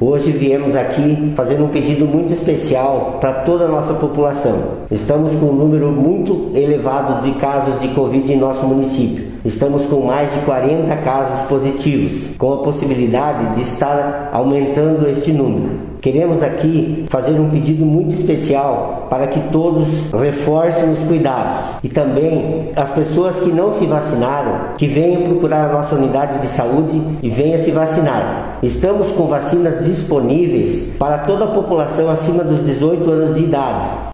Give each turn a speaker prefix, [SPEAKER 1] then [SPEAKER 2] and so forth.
[SPEAKER 1] Hoje viemos aqui fazer um pedido muito especial para toda a nossa população. Estamos com um número muito elevado de casos de Covid em nosso município. Estamos com mais de 40 casos positivos, com a possibilidade de estar aumentando este número. Queremos aqui fazer um pedido muito especial para que todos reforcem os cuidados e também as pessoas que não se vacinaram, que venham procurar a nossa unidade de saúde e venham se vacinar. Estamos com vacinas disponíveis para toda a população acima dos 18 anos de idade.